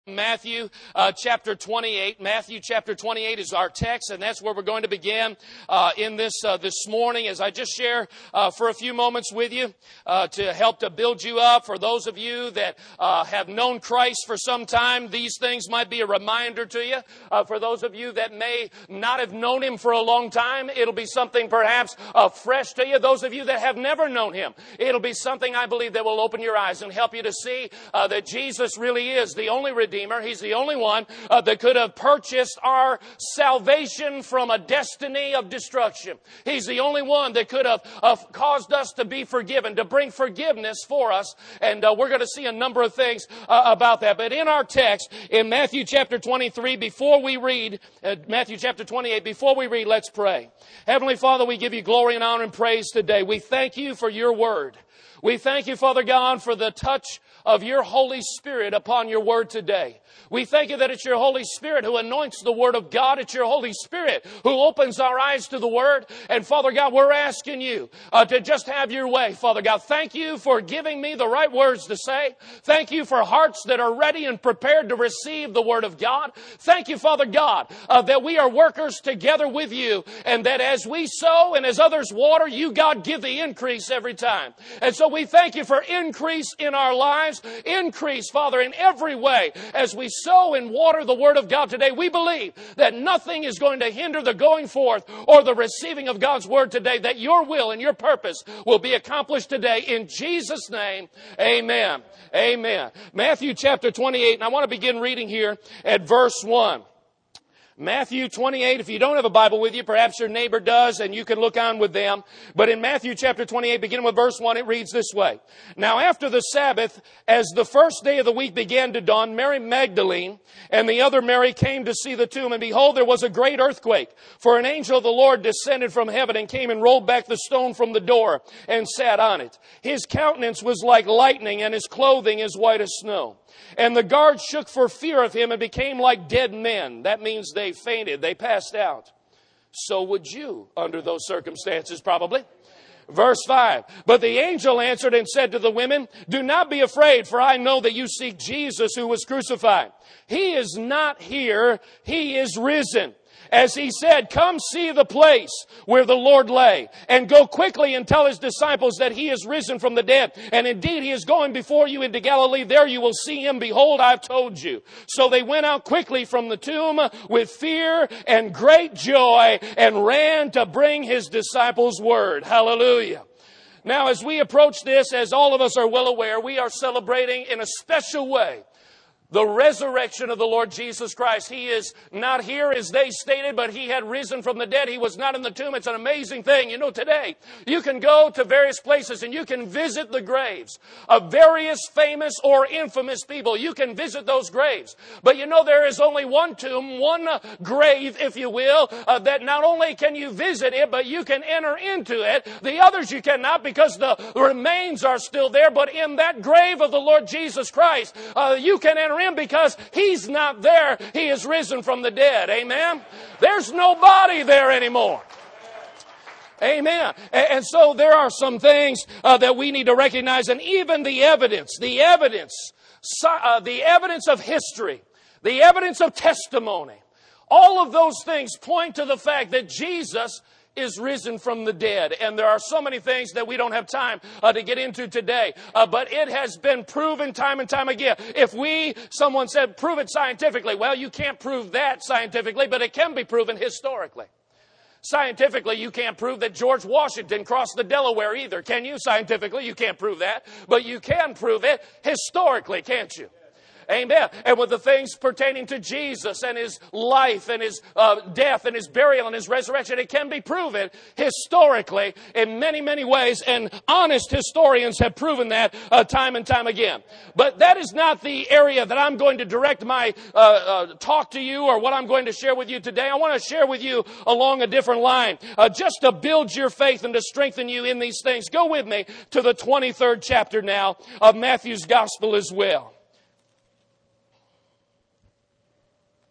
Matthew chapter 28. Matthew chapter 28 is our text, and that's where we're going to begin in this morning as I just share for a few moments with you to help to build you up. For those of you that have known Christ for some time, these things might be a reminder to you. For those of you that may not have known Him for a long time, it'll be something perhaps fresh to you. Those of you that have never known Him, it'll be something I believe that will open your eyes and help you to see that Jesus really is the only Redeemer. He's the only one that could have purchased our salvation from a destiny of destruction. He's the only one that could have caused us to be forgiven, to bring forgiveness for us. And we're going to see a number of things about that. But in our text, in Matthew chapter 23, before we read, Matthew chapter 28, before we read, let's pray. Heavenly Father, we give you glory and honor and praise today. We thank you for your word. We thank you, Father God, for the touch of your Holy Spirit upon your word today. We thank you that it's your Holy Spirit who anoints the Word of God. It's your Holy Spirit who opens our eyes to the Word. And Father God, we're asking you to just have your way, Father God. Thank you for giving me the right words to say. Thank you for hearts that are ready and prepared to receive the Word of God. Thank you, Father God, that we are workers together with you, and that as we sow and as others water, you, God, give the increase every time. And so we thank you for increase in our lives, increase, Father, in every way as we sow and water the Word of God today. We believe that nothing is going to hinder the going forth or the receiving of God's Word today, that your will and your purpose will be accomplished today. In Jesus' name, amen. Amen. Matthew chapter 28, and I want to begin reading here at verse 1. Matthew 28, if you don't have a Bible with you, perhaps your neighbor does, and you can look on with them. But in Matthew chapter 28, beginning with verse 1, it reads this way. Now after the Sabbath, as the first day of the week began to dawn, Mary Magdalene and the other Mary came to see the tomb. And behold, there was a great earthquake. For an angel of the Lord descended from heaven and came and rolled back the stone from the door and sat on it. His countenance was like lightning, and his clothing as white as snow. And the guards shook for fear of him and became like dead men. That means they fainted. They passed out. So would you under those circumstances, probably. Verse 5. But the angel answered and said to the women, do not be afraid, for I know that you seek Jesus who was crucified. He is not here. He is risen. As he said, come see the place where the Lord lay, and go quickly and tell his disciples that he is risen from the dead. And indeed, he is going before you into Galilee. There you will see him. Behold, I've told you. So they went out quickly from the tomb with fear and great joy and ran to bring his disciples word. Hallelujah. Now, as we approach this, as all of us are well aware, we are celebrating in a special way the resurrection of the Lord Jesus Christ. He is not here as they stated, but he had risen from the dead. He was not in the tomb. It's an amazing thing. You know, today you can go to various places and you can visit the graves of various famous or infamous people. You can visit those graves. But you know, there is only one tomb, one grave, if you will, that not only can you visit it, but you can enter into it. The others you cannot, because the remains are still there. But in that grave of the Lord Jesus Christ, you can enter in, because he's not there. He is risen from the dead. Amen. There's nobody there anymore. Amen. And so there are some things that we need to recognize, and even the evidence of history, the evidence of testimony, all of those things point to the fact that Jesus is risen from the dead. And there are so many things that we don't have time to get into today. But it has been proven time and time again. Someone said, prove it scientifically. Well, you can't prove that scientifically, but it can be proven historically. Scientifically, you can't prove that George Washington crossed the Delaware either. Can you? Scientifically, you can't prove that. But you can prove it historically, can't you? Amen. And with the things pertaining to Jesus and his life and his death and his burial and his resurrection, it can be proven historically in many, many ways. And honest historians have proven that time and time again. But that is not the area that I'm going to direct my talk to you, or what I'm going to share with you today. I want to share with you along a different line, just to build your faith and to strengthen you in these things. Go with me to the 23rd chapter now of Matthew's Gospel as well.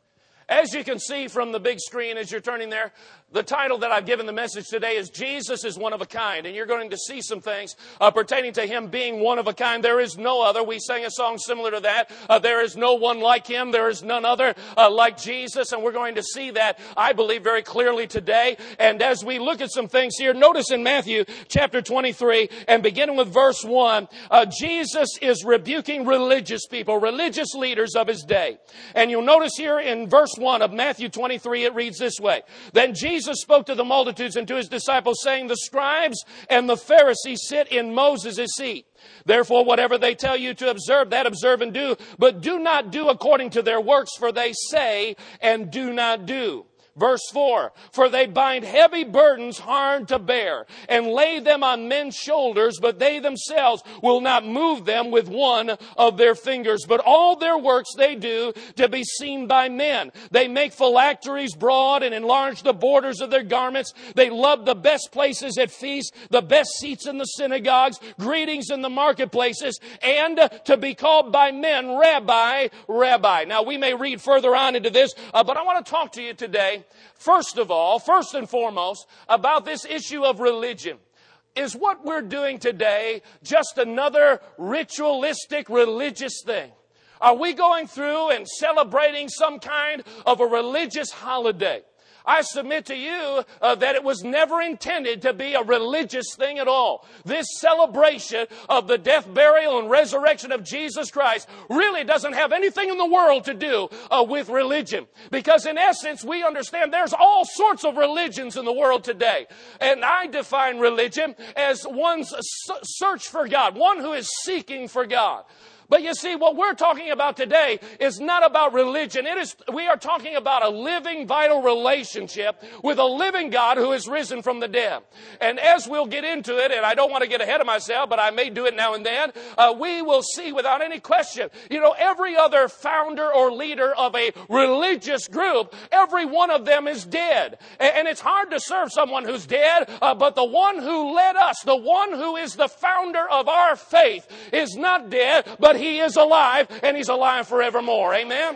As you can see from the big screen as you're turning there, the title that I've given the message today is Jesus is One of a Kind. And you're going to see some things pertaining to Him being one of a kind. There is no other. We sang a song similar to that. There is no one like Him. There is none other like Jesus. And we're going to see that, I believe, very clearly today. And as we look at some things here, notice in Matthew chapter 23 and beginning with verse 1, Jesus is rebuking religious people, religious leaders of His day. And you'll notice here in verse 1 of Matthew 23, it reads this way. Then Jesus spoke to the multitudes and to His disciples, saying, the scribes and the Pharisees sit in Moses' seat. Therefore, whatever they tell you to observe, that observe and do. But do not do according to their works, for they say and do not do. Verse 4, for they bind heavy burdens hard to bear and lay them on men's shoulders, but they themselves will not move them with one of their fingers. But all their works they do to be seen by men. They make phylacteries broad and enlarge the borders of their garments. They love the best places at feasts, the best seats in the synagogues, greetings in the marketplaces, and to be called by men, Rabbi, Rabbi. Now we may read further on into this, but I want to talk to you today, first of all, first and foremost, about this issue of religion. Is what we're doing today just another ritualistic religious thing? Are we going through and celebrating some kind of a religious holiday? I submit to you that it was never intended to be a religious thing at all. This celebration of the death, burial, and resurrection of Jesus Christ really doesn't have anything in the world to do with religion. Because in essence, we understand there's all sorts of religions in the world today. And I define religion as one's search for God, one who is seeking for God. But you see, what we're talking about today is not about religion. We are talking about a living, vital relationship with a living God who is risen from the dead. And as we'll get into it, and I don't want to get ahead of myself, but I may do it now and then, we will see without any question, every other founder or leader of a religious group, every one of them is dead. And it's hard to serve someone who's dead, but the one who led us, the one who is the founder of our faith, is not dead, but He is alive, and He's alive forevermore. Amen?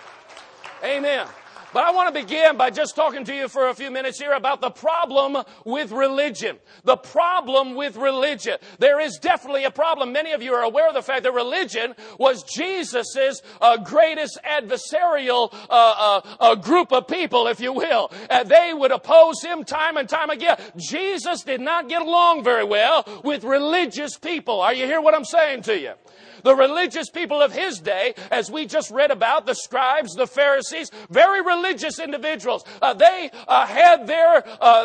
Amen. But I want to begin by just talking to you for a few minutes here about the problem with religion. The problem with religion. There is definitely a problem. Many of you are aware of the fact that religion was Jesus' greatest adversarial group of people, if you will. They would oppose Him time and time again. Jesus did not get along very well with religious people. Are you hearing what I'm saying to you? The religious people of His day, as we just read about, the scribes, the Pharisees, very religious individuals. They had their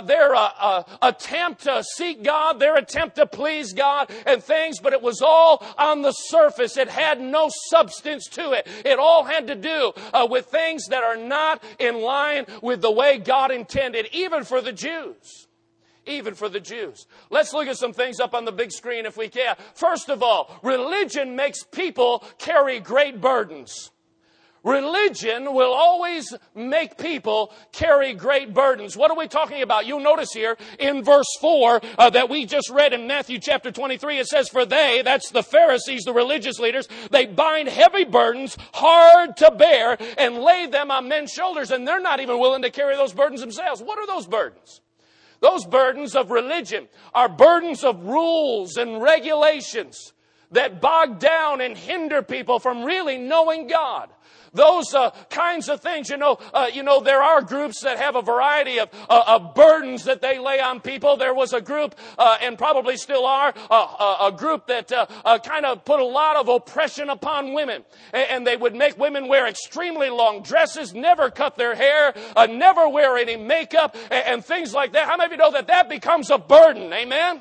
attempt to seek God, their attempt to please God and things, but it was all on the surface. It had no substance to it. It all had to do with things that are not in line with the way God intended, even for the Jews. Even for the Jews. Let's look at some things up on the big screen if we can. First of all, religion makes people carry great burdens. Religion will always make people carry great burdens. What are we talking about? You'll notice here in verse 4 that we just read in Matthew chapter 23, it says, for they, that's the Pharisees, the religious leaders, they bind heavy burdens hard to bear and lay them on men's shoulders, and they're not even willing to carry those burdens themselves. What are those burdens? Those burdens of religion are burdens of rules and regulations that bog down and hinder people from really knowing God. Those kinds of things, there are groups that have a variety of burdens that they lay on people. There was a group, and probably still are, a group that kind of put a lot of oppression upon women. And they would make women wear extremely long dresses, never cut their hair, never wear any makeup, and things like that. How many of you know that becomes a burden? Amen?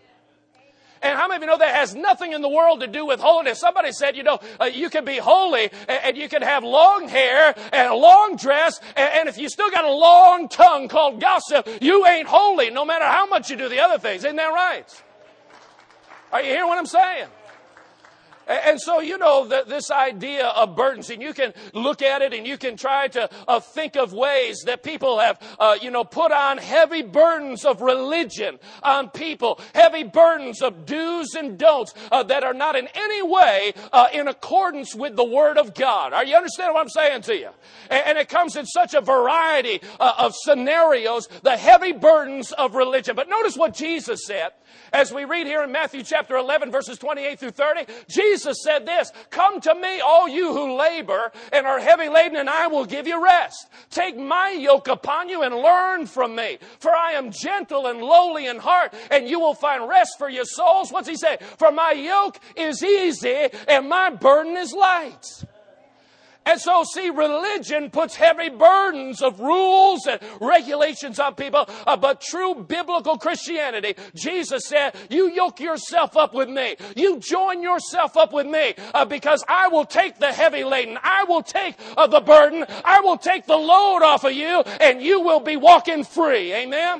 And how many of you know that has nothing in the world to do with holiness? Somebody said, you can be holy and you can have long hair and a long dress. And if you still got a long tongue called gossip, you ain't holy no matter how much you do the other things. Isn't that right? Are you hearing what I'm saying? And so, this idea of burdens, and you can look at it and you can try to think of ways that people have, put on heavy burdens of religion on people, heavy burdens of do's and don'ts that are not in any way in accordance with the Word of God. Are you understanding what I'm saying to you? And it comes in such a variety of scenarios, the heavy burdens of religion. But notice what Jesus said. As we read here in Matthew chapter 11, verses 28 through 30, Jesus said this, "Come to me, all you who labor and are heavy laden, and I will give you rest. Take my yoke upon you and learn from me. For I am gentle and lowly in heart, and you will find rest for your souls." What's he say? "For my yoke is easy and my burden is light." And so, see, religion puts heavy burdens of rules and regulations on people. But true biblical Christianity, Jesus said, you yoke yourself up with me. You join yourself up with me because I will take the heavy laden. I will take the burden. I will take the load off of you, and you will be walking free. Amen?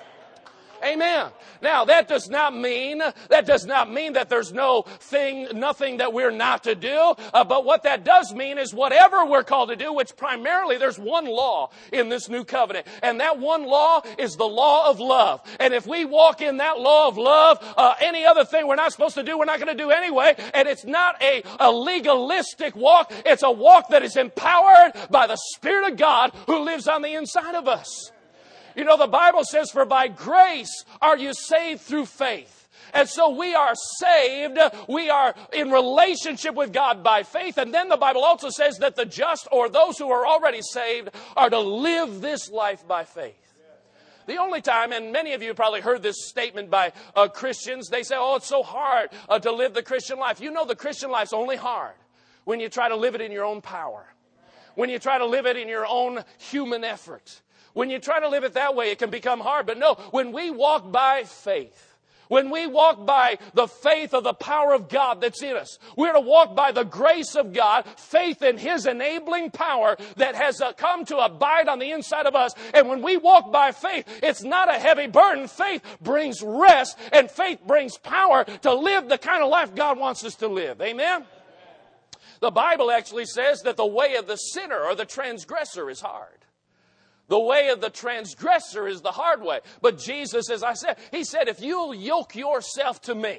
Amen. Now, that does not mean that there's nothing that we're not to do. But what that does mean is whatever we're called to do, which primarily there's one law in this new covenant. And that one law is the law of love. And if we walk in that law of love, any other thing we're not supposed to do, we're not going to do anyway. And it's not a legalistic walk. It's a walk that is empowered by the Spirit of God who lives on the inside of us. The Bible says, "For by grace are you saved through faith." And so we are saved. We are in relationship with God by faith. And then the Bible also says that the just, or those who are already saved, are to live this life by faith. The only time, and many of you probably heard this statement by Christians, they say, "Oh, it's so hard to live the Christian life." The Christian life's only hard when you try to live it in your own power. When you try to live it in your own human effort. When you try to live it that way, it can become hard. But no, when we walk by faith, when we walk by the faith of the power of God that's in us, we're to walk by the grace of God, faith in His enabling power that has come to abide on the inside of us. And when we walk by faith, it's not a heavy burden. Faith brings rest, and faith brings power to live the kind of life God wants us to live. Amen? The Bible actually says that the way of the sinner or the transgressor is hard. The way of the transgressor is the hard way. But Jesus, as I said, He said, if you'll yoke yourself to me,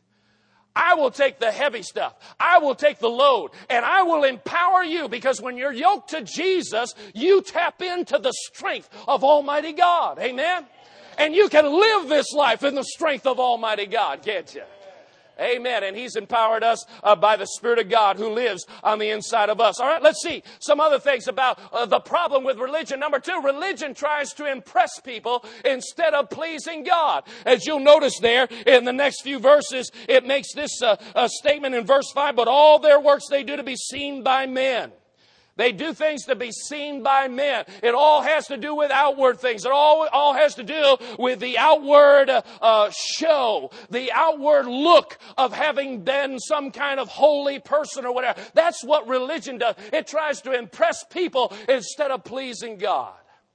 I will take the heavy stuff. I will take the load. And I will empower you, because when you're yoked to Jesus, you tap into the strength of Almighty God. Amen? And you can live this life in the strength of Almighty God, can't you? Amen. And He's empowered us by the Spirit of God who lives on the inside of us. All right, let's see some other things about the problem with religion. Number 2, religion tries to impress people instead of pleasing God. As you'll notice there in the next few verses, it makes this statement in verse 5, "But all their works they do to be seen by men." They do things to be seen by men. It all has to do with outward things. It all has to do with the outward show, the outward look of having been some kind of holy person or whatever. That's what religion does. It tries to impress people instead of pleasing God.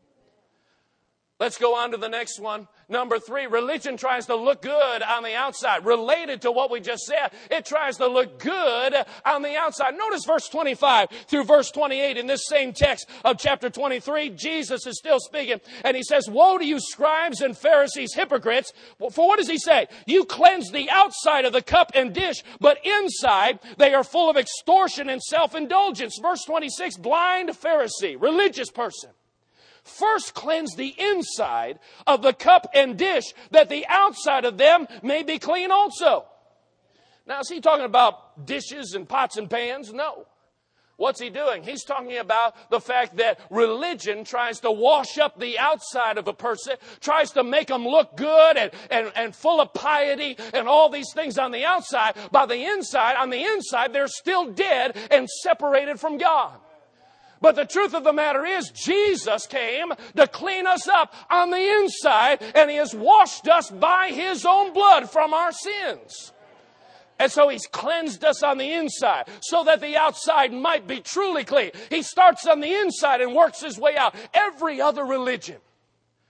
Let's go on to the next one. Number 3, religion tries to look good on the outside. Related to what we just said, it tries to look good on the outside. Notice verse 25 through verse 28 in this same text of chapter 23. Jesus is still speaking, and He says, "Woe to you, scribes and Pharisees, hypocrites!" For what does He say? "You cleanse the outside of the cup and dish, but inside they are full of extortion and self-indulgence." Verse 26, blind Pharisee, religious person. "First cleanse the inside of the cup and dish, that the outside of them may be clean also." Now, is He talking about dishes and pots and pans? No. What's He doing? He's talking about the fact that religion tries to wash up the outside of a person, tries to make them look good and full of piety and all these things on the outside. On the inside, they're still dead and separated from God. But the truth of the matter is, Jesus came to clean us up on the inside, and He has washed us by His own blood from our sins. And so He's cleansed us on the inside so that the outside might be truly clean. He starts on the inside and works His way out. Every other religion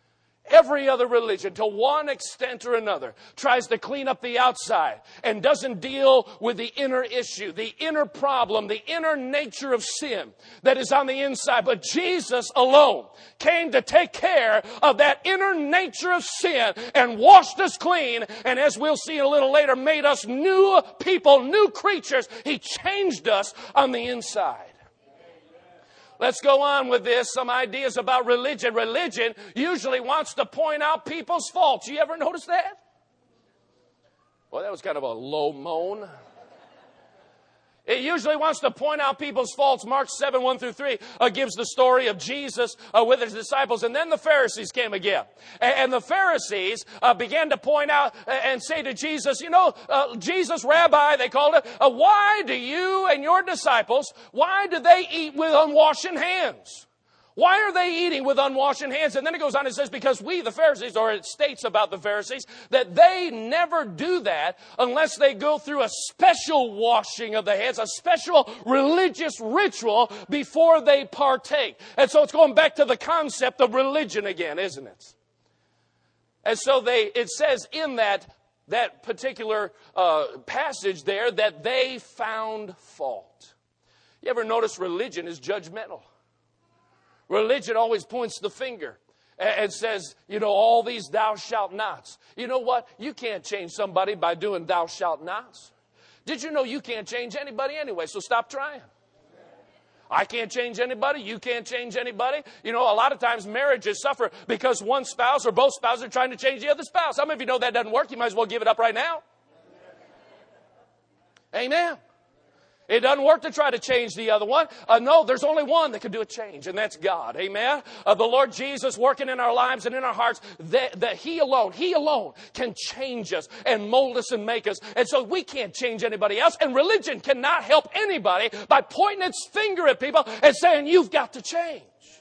Every other religion, to one extent or another, tries to clean up the outside and doesn't deal with the inner issue, the inner problem, the inner nature of sin that is on the inside. But Jesus alone came to take care of that inner nature of sin and washed us clean. And as we'll see a little later, made us new people, new creatures. He changed us on the inside. Let's go on with this. Some ideas about religion. Religion usually wants to point out people's faults. You ever notice that? Well, that was kind of a low moan. It usually wants to point out people's faults. Mark 7, 1 through 3 gives the story of Jesus with his disciples. And then the Pharisees came again. And the Pharisees began to point out and say to Jesus, Jesus, Rabbi, they called it, why do you and your disciples, why do they eat with unwashed hands? Why are they eating with unwashed hands? And then it goes on and says, because we, the Pharisees, or it states about the Pharisees, that they never do that unless they go through a special washing of the hands, a special religious ritual before they partake. And so it's going back to the concept of religion again, isn't it? And so it says in that particular passage there that they found fault. You ever notice religion is judgmental? Religion always points the finger and says, all these thou shalt nots. You know what? You can't change somebody by doing thou shalt nots. Did you know you can't change anybody anyway, so stop trying. I can't change anybody. You can't change anybody. A lot of times marriages suffer because one spouse or both spouses are trying to change the other spouse. How many of you know that doesn't work? You might as well give it up right now. Amen. It doesn't work to try to change the other one. No, there's only one that can do a change, and that's God. Amen? The Lord Jesus working in our lives and in our hearts, that He alone can change us and mold us and make us. And so we can't change anybody else. And religion cannot help anybody by pointing its finger at people and saying, you've got to change.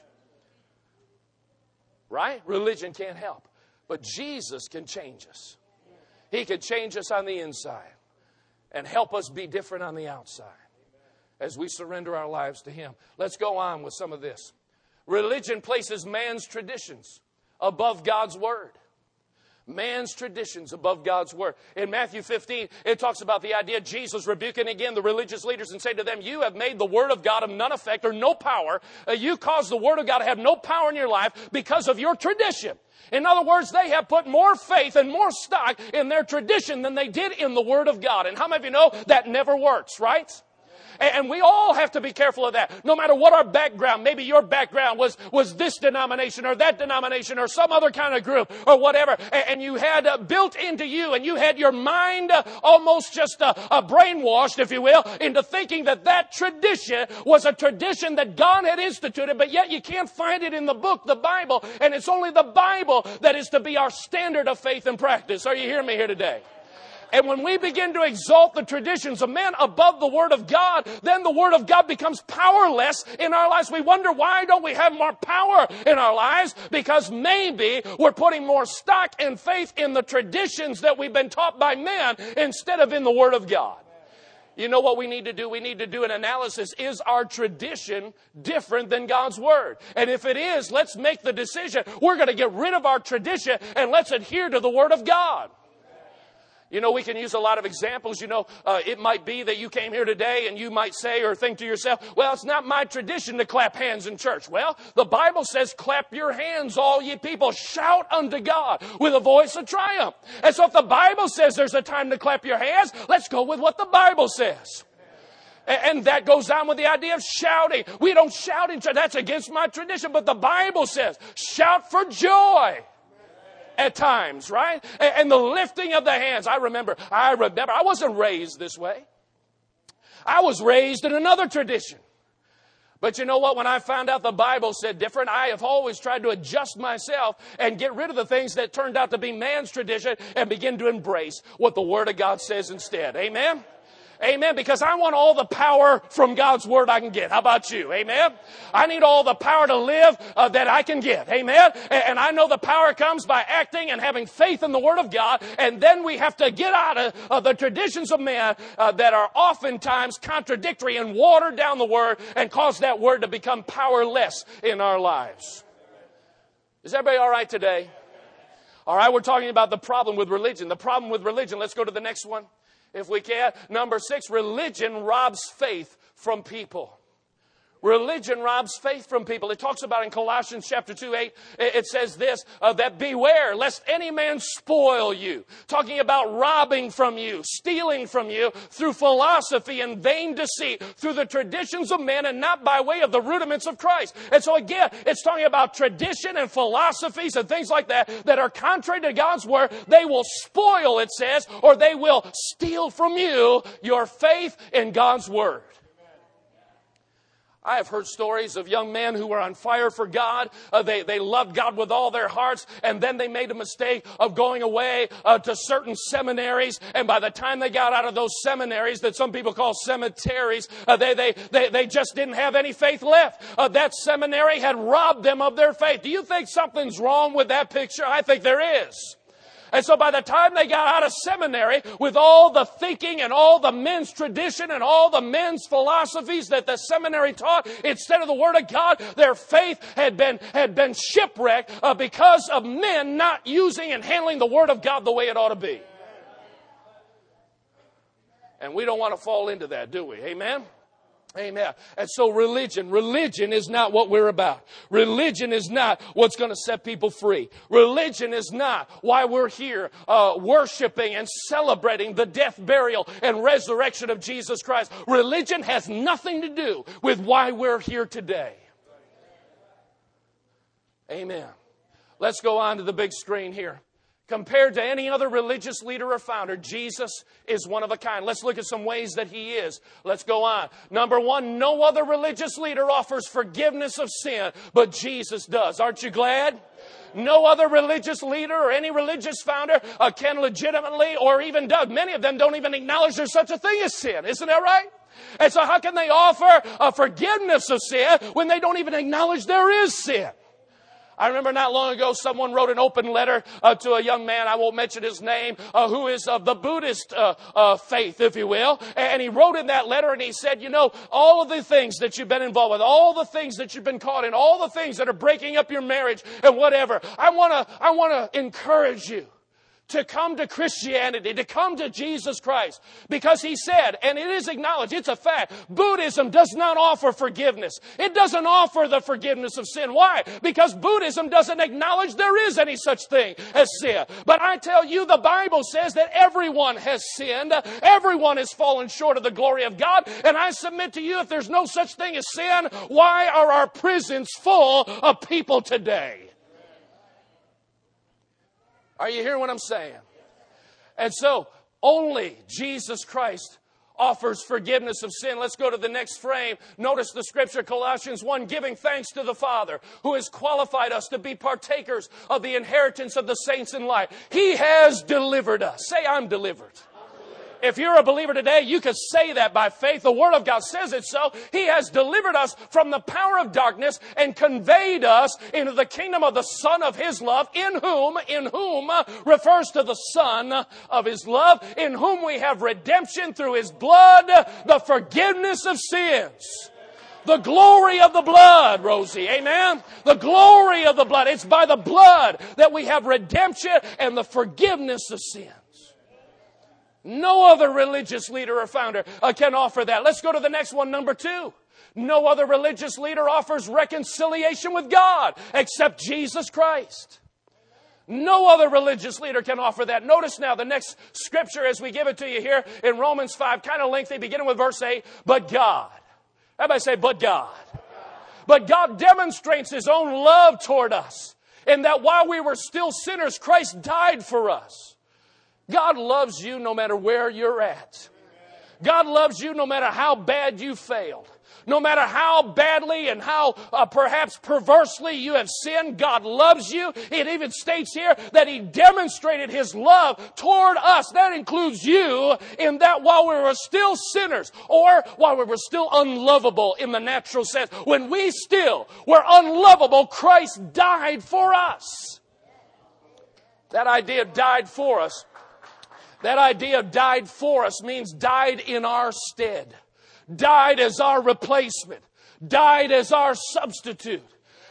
Right? Religion can't help. But Jesus can change us. He can change us on the inside and help us be different on the outside as we surrender our lives to Him. Let's go on with some of this. Religion places man's traditions above God's Word. Man's traditions above God's Word. In Matthew 15, it talks about the idea of Jesus rebuking again the religious leaders and saying to them, you have made the Word of God of none effect or no power. You caused the Word of God to have no power in your life because of your tradition. In other words, they have put more faith and more stock in their tradition than they did in the Word of God. And how many of you know that never works, right? And we all have to be careful of that. No matter what our background, maybe your background was this denomination or that denomination or some other kind of group or whatever. And you had built into you and you had your mind almost just brainwashed, if you will, into thinking that tradition was a tradition that God had instituted, but yet you can't find it in the book, the Bible. And it's only the Bible that is to be our standard of faith and practice. Are you hearing me here today? And when we begin to exalt the traditions of men above the Word of God, then the Word of God becomes powerless in our lives. We wonder, why don't we have more power in our lives? Because maybe we're putting more stock and faith in the traditions that we've been taught by men instead of in the Word of God. You know what we need to do? We need to do an analysis. Is our tradition different than God's Word? And if it is, let's make the decision. We're going to get rid of our tradition and let's adhere to the Word of God. We can use a lot of examples. It might be that you came here today and you might say or think to yourself, well, it's not my tradition to clap hands in church. Well, the Bible says, clap your hands, all ye people. Shout unto God with a voice of triumph. And so if the Bible says there's a time to clap your hands, let's go with what the Bible says. And that goes on with the idea of shouting. We don't shout in church. That's against my tradition. But the Bible says, shout for joy. At times, right? And the lifting of the hands. I remember, I wasn't raised this way. I was raised in another tradition. But you know what? When I found out the Bible said different, I have always tried to adjust myself and get rid of the things that turned out to be man's tradition and begin to embrace what the Word of God says instead. Amen? Amen. Because I want all the power from God's Word I can get. How about you? Amen. I need all the power to live that I can get. Amen. And I know the power comes by acting and having faith in the Word of God. And then we have to get out of the traditions of men that are oftentimes contradictory and water down the Word and cause that Word to become powerless in our lives. Is everybody all right today? All right, we're talking about the problem with religion. The problem with religion. Let's go to the next one, if we can. Number 6, religion robs faith from people. Religion robs faith from people. It talks about in Colossians chapter 2:8, it says this, that beware lest any man spoil you. Talking about robbing from you, stealing from you through philosophy and vain deceit, through the traditions of men and not by way of the rudiments of Christ. And so again, it's talking about tradition and philosophies and things like that that are contrary to God's word. They will spoil, it says, or they will steal from you your faith in God's word. I have heard stories of young men who were on fire for God. They loved God with all their hearts, and then they made a mistake of going away to certain seminaries. And by the time they got out of those seminaries that some people call cemeteries, they just didn't have any faith left. That seminary had robbed them of their faith. Do you think something's wrong with that picture? I think there is. And so by the time they got out of seminary, with all the thinking and all the men's tradition and all the men's philosophies that the seminary taught, instead of the Word of God, their faith had been shipwrecked because of men not using and handling the Word of God the way it ought to be. And we don't want to fall into that, do we? Amen? Amen. And so religion is not what we're about. Religion is not what's going to set people free. Religion is not why we're here worshiping and celebrating the death, burial, and resurrection of Jesus Christ. Religion has nothing to do with why we're here today. Amen. Let's go on to the big screen here. Compared to any other religious leader or founder, Jesus is one of a kind. Let's look at some ways that He is. Let's go on. Number 1, no other religious leader offers forgiveness of sin, but Jesus does. Aren't you glad? No other religious leader or any religious founder can legitimately or even does. Many of them don't even acknowledge there's such a thing as sin. Isn't that right? And so how can they offer forgiveness of sin when they don't even acknowledge there is sin? I remember not long ago someone wrote an open letter to a young man, I won't mention his name, who is of the Buddhist faith, if you will. And he wrote in that letter and he said, you know, all of the things that you've been involved with, all the things that you've been caught in, all the things that are breaking up your marriage and whatever, I want to encourage you to come to Christianity, to come to Jesus Christ. Because he said, and it is acknowledged, it's a fact, Buddhism does not offer forgiveness. It doesn't offer the forgiveness of sin. Why? Because Buddhism doesn't acknowledge there is any such thing as sin. But I tell you, the Bible says that everyone has sinned. Everyone has fallen short of the glory of God. And I submit to you, if there's no such thing as sin, why are our prisons full of people today? Are you hearing what I'm saying? And so, only Jesus Christ offers forgiveness of sin. Let's go to the next frame. Notice the scripture, Colossians 1, giving thanks to the Father who has qualified us to be partakers of the inheritance of the saints in light. He has delivered us. Say, I'm delivered. If you're a believer today, you can say that by faith. The Word of God says it so. He has delivered us from the power of darkness and conveyed us into the kingdom of the Son of His love, in whom refers to the Son of His love, in whom we have redemption through His blood, the forgiveness of sins. The glory of the blood, Rosie. Amen? The glory of the blood. It's by the blood that we have redemption and the forgiveness of sins. No other religious leader or founder can offer that. Let's go to the next one, number 2. No other religious leader offers reconciliation with God except Jesus Christ. No other religious leader can offer that. Notice now the next scripture as we give it to you here in Romans 5, kind of lengthy, beginning with verse 8. But God. Everybody say, but God. But God demonstrates His own love toward us, in that while we were still sinners, Christ died for us. God loves you no matter where you're at. God loves you no matter how bad you failed. No matter how badly and how perhaps perversely you have sinned, God loves you. It even states here that He demonstrated His love toward us. That includes you, in that while we were still sinners, or while we were still unlovable in the natural sense, when we still were unlovable, Christ died for us. That idea of died for us. That idea of died for us means died in our stead. Died as our replacement. Died as our substitute.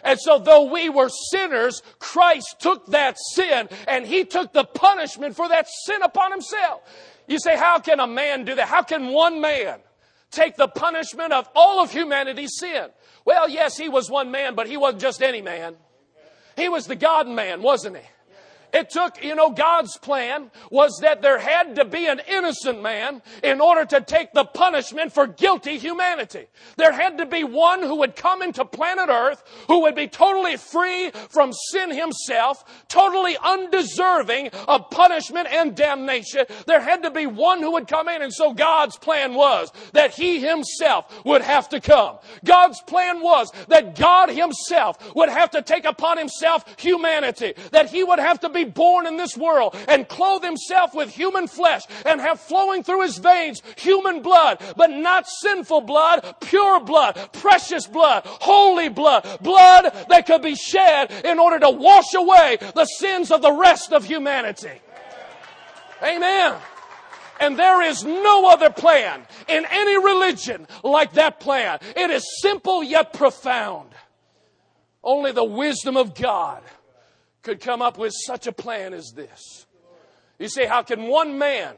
And so though we were sinners, Christ took that sin and He took the punishment for that sin upon Himself. You say, how can a man do that? How can one man take the punishment of all of humanity's sin? Well, yes, He was one man, but He wasn't just any man. He was the God-man, wasn't He? It took, God's plan was that there had to be an innocent man in order to take the punishment for guilty humanity. There had to be one who would come into planet Earth who would be totally free from sin himself, totally undeserving of punishment and damnation. There had to be one who would come in, and so God's plan was that He Himself would have to come. God's plan was that God Himself would have to take upon Himself humanity, that He would have to be born in this world and clothe Himself with human flesh and have flowing through His veins human blood, but not sinful blood, pure blood, precious blood, holy blood, blood that could be shed in order to wash away the sins of the rest of humanity. Amen. And there is no other plan in any religion like that plan. It is simple yet profound. Only the wisdom of God could come up with such a plan as this. You say, how can one man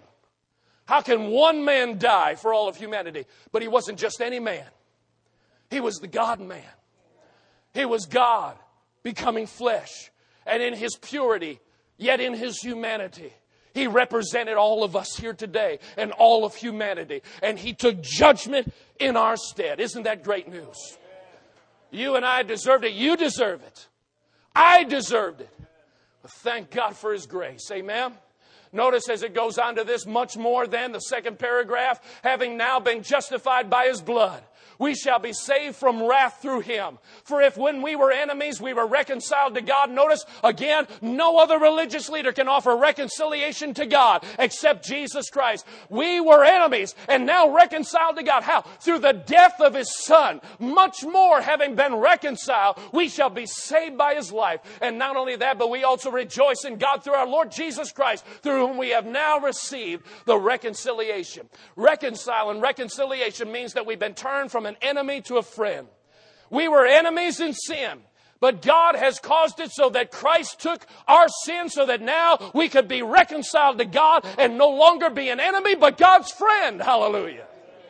die for all of humanity? But He wasn't just any man. He was the God-man. He was God becoming flesh. And in His purity, yet in His humanity, He represented all of us here today and all of humanity. And He took judgment in our stead. Isn't that great news? You and I deserved it. You deserve it. I deserved it. But thank God for His grace. Amen. Notice as it goes on to this, much more than the second paragraph, having now been justified by His blood, we shall be saved from wrath through Him. For if when we were enemies, we were reconciled to God. Notice, again, no other religious leader can offer reconciliation to God except Jesus Christ. We were enemies and now reconciled to God. How? Through the death of His Son. Much more, having been reconciled, we shall be saved by His life. And not only that, but we also rejoice in God through our Lord Jesus Christ, through whom we have now received the reconciliation. Reconcile and reconciliation means that we've been turned from an enemy to a friend. We were enemies in sin, but God has caused it so that Christ took our sin so that now we could be reconciled to God and no longer be an enemy, but God's friend. Hallelujah.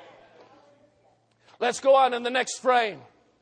Let's go on in the next frame.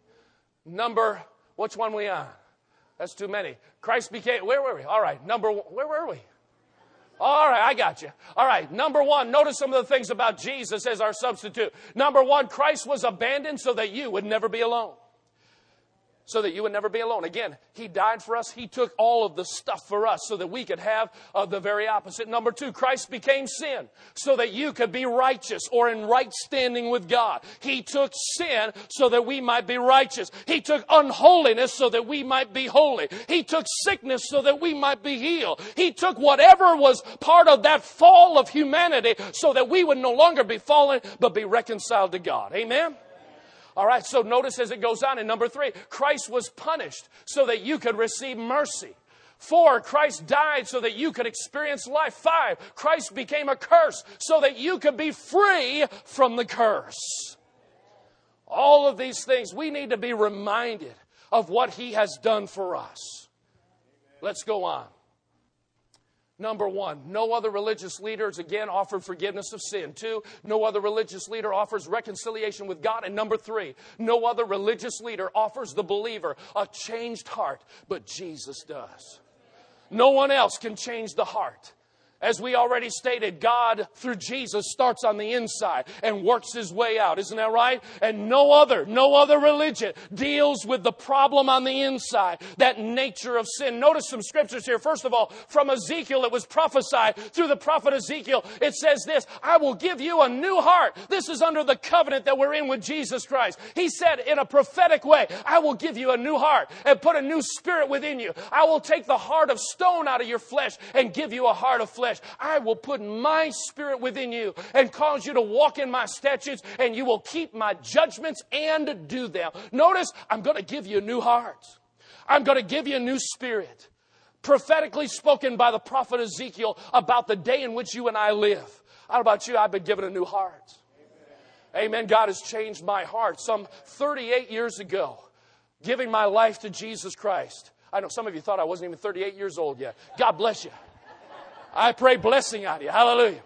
Which one we on? That's too many. Christ became, where were we? All right, where were we? All right, I got you. All right, number one, notice some of the things about Jesus as our substitute. Number one, Christ was abandoned so that you would never be alone. So that you would never be alone. Again, He died for us. He took all of the stuff for us so that we could have the very opposite. Number two, Christ became sin so that you could be righteous or in right standing with God. He took sin so that we might be righteous. He took unholiness so that we might be holy. He took sickness so that we might be healed. He took whatever was part of that fall of humanity so that we would no longer be fallen but be reconciled to God. Amen? All right, so notice as it goes on in number three, Christ was punished so that you could receive mercy. 4, Christ died so that you could experience life. 5, Christ became a curse so that you could be free from the curse. All of these things, we need to be reminded of what He has done for us. Let's go on. Number 1, no other religious leaders, again, offered forgiveness of sin. 2, no other religious leader offers reconciliation with God. And number 3, no other religious leader offers the believer a changed heart, but Jesus does. No one else can change the heart. As we already stated, God, through Jesus, starts on the inside and works His way out. Isn't that right? And no other religion deals with the problem on the inside, that nature of sin. Notice some scriptures here. First of all, from Ezekiel, it was prophesied through the prophet Ezekiel. It says this, I will give you a new heart. This is under the covenant that we're in with Jesus Christ. He said in a prophetic way, I will give you a new heart and put a new spirit within you. I will take the heart of stone out of your flesh and give you a heart of flesh. I will put my spirit within you and cause you to walk in my statutes, and you will keep my judgments and do them. Notice, I'm going to give you a new heart. I'm going to give you a new spirit. Prophetically spoken by the prophet Ezekiel about the day in which you and I live. How about you? I've been given a new heart. Amen. God has changed my heart. Some 38 years ago, Giving my life to Jesus Christ. I know some of you thought I wasn't even 38 years old yet. God bless you. I pray blessing on you. Hallelujah.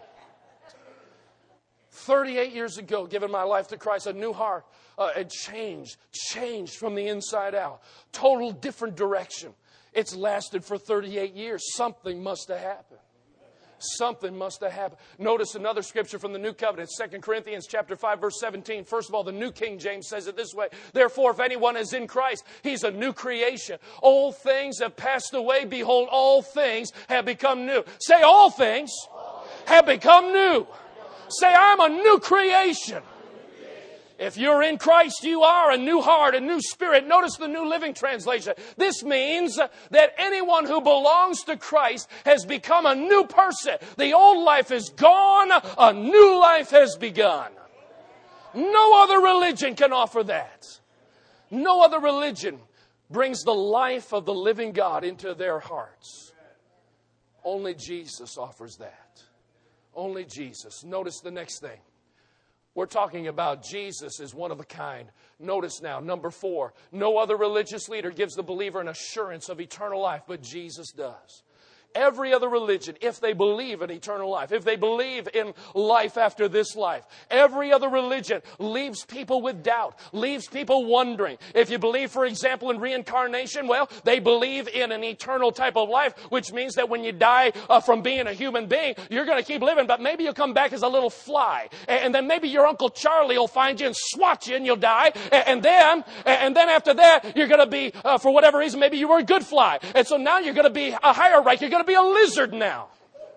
38 years ago, giving my life to Christ, a new heart, and changed from the inside out. Total different direction. It's lasted for 38 years. Something must have happened. Something must have happened. Notice another scripture from the New Covenant, 2 Corinthians chapter 5, verse 17. First of all, the New King James says it this way. Therefore, if anyone is in Christ, he's a new creation. Old things have passed away. Behold, all things have become new. Say, all things have become new. Say, I'm a new creation. If you're in Christ, you are a new heart, a new spirit. Notice the New Living Translation. This means that anyone who belongs to Christ has become a new person. The old life is gone. A new life has begun. No other religion can offer that. No other religion brings the life of the living God into their hearts. Only Jesus offers that. Only Jesus. Notice the next thing. We're talking about Jesus is one of a kind. Notice now, number 4. No other religious leader gives the believer an assurance of eternal life, but Jesus does. Every other religion, if they believe in eternal life, if they believe in life after this life, every other religion leaves people with doubt, leaves people wondering. If you believe, for example, in reincarnation, well, they believe in an eternal type of life, which means that when you die from being a human being, you're going to keep living, but maybe you'll come back as a little fly. And then maybe your Uncle Charlie will find you and swat you and you'll die. And then after that, you're going to be, for whatever reason, maybe you were a good fly. And so now you're going to be a higher rank. You're going to be a lizard now.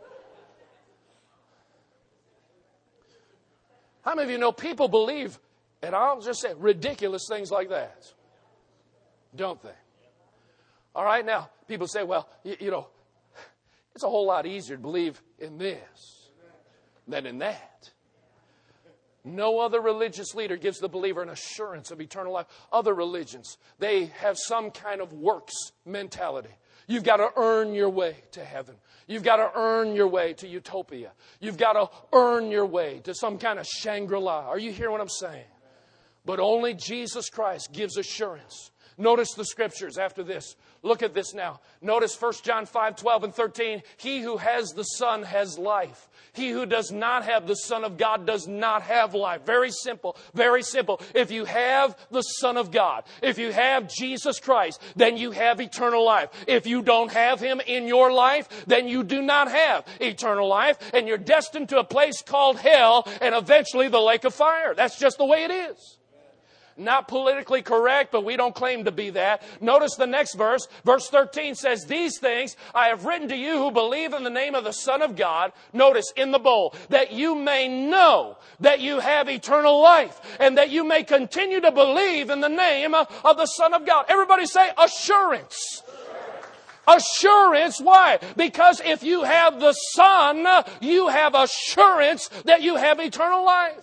How many of you know people believe, and I'll just say ridiculous things like that? Don't they? All right, now, people say, well, you know, it's a whole lot easier to believe in this than in that. No other religious leader gives the believer an assurance of eternal life. Other religions, they have some kind of works mentality. You've got to earn your way to heaven. You've got to earn your way to utopia. You've got to earn your way to some kind of Shangri-La. Are you hearing what I'm saying? But only Jesus Christ gives assurance. Notice the scriptures after this. Look at this now. Notice 1 John 5, 12 and 13. He who has the Son has life. He who does not have the Son of God does not have life. Very simple, very simple. If you have the Son of God, if you have Jesus Christ, then you have eternal life. If you don't have Him in your life, then you do not have eternal life, and you're destined to a place called hell and eventually the lake of fire. That's just the way it is. Not politically correct, but we don't claim to be that. Notice the next verse. Verse 13 says, these things I have written to you who believe in the name of the Son of God. Notice in the bold, that you may know that you have eternal life and that you may continue to believe in the name of the Son of God. Everybody say assurance. Assurance. Why? Because if you have the Son, you have assurance that you have eternal life.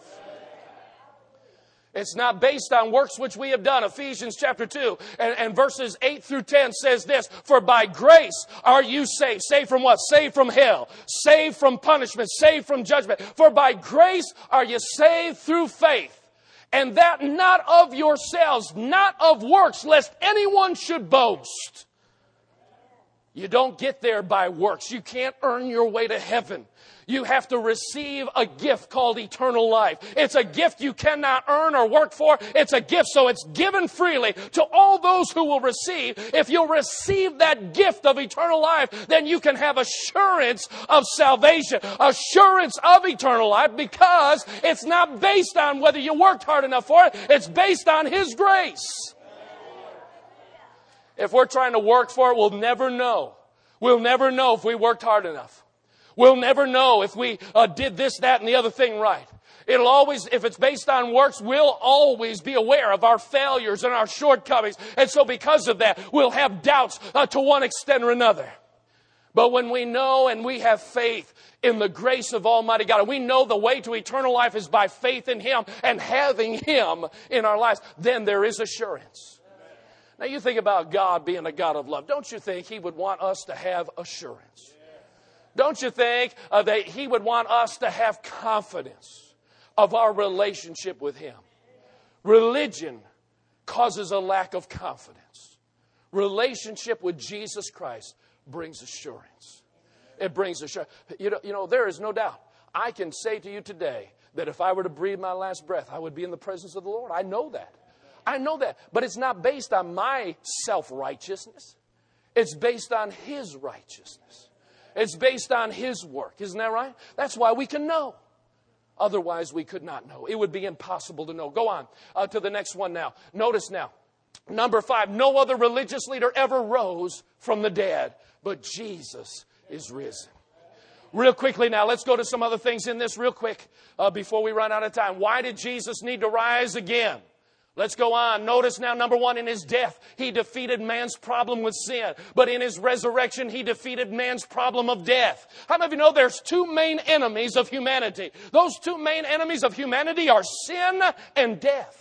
It's not based on works which we have done. Ephesians chapter 2 and verses 8 through 10 says this, for by grace are you saved. Saved from what? Saved from hell. Saved from punishment. Saved from judgment. For by grace are you saved through faith. And that not of yourselves, not of works, lest anyone should boast. You don't get there by works. You can't earn your way to heaven. You have to receive a gift called eternal life. It's a gift you cannot earn or work for. It's a gift, so it's given freely to all those who will receive. If you'll receive that gift of eternal life, then you can have assurance of salvation, assurance of eternal life, because it's not based on whether you worked hard enough for it. It's based on His grace. If we're trying to work for it, we'll never know. We'll never know if we worked hard enough. We'll never know if we did this, that, and the other thing right. It'll always, if it's based on works, we'll always be aware of our failures and our shortcomings. And so because of that, we'll have doubts to one extent or another. But when we know and we have faith in the grace of Almighty God, and we know the way to eternal life is by faith in Him and having Him in our lives, then there is assurance. Now you think about God being a God of love. Don't you think He would want us to have assurance? Don't you think that He would want us to have confidence of our relationship with Him? Religion causes a lack of confidence. Relationship with Jesus Christ brings assurance. It brings assurance. You know, there is no doubt. I can say to you today that if I were to breathe my last breath, I would be in the presence of the Lord. I know that. I know that. But it's not based on my self-righteousness. It's based on His righteousness. It's based on His work. Isn't that right? That's why we can know. Otherwise, we could not know. It would be impossible to know. Go on to the next one now. Notice now. Number 5, no other religious leader ever rose from the dead, but Jesus is risen. Real quickly now, let's go to some other things in this real quick before we run out of time. Why did Jesus need to rise again? Let's go on. Notice now, number 1, in His death, He defeated man's problem with sin. But in His resurrection, He defeated man's problem of death. How many of you know there's 2 main enemies of humanity? Those 2 main enemies of humanity are sin and death.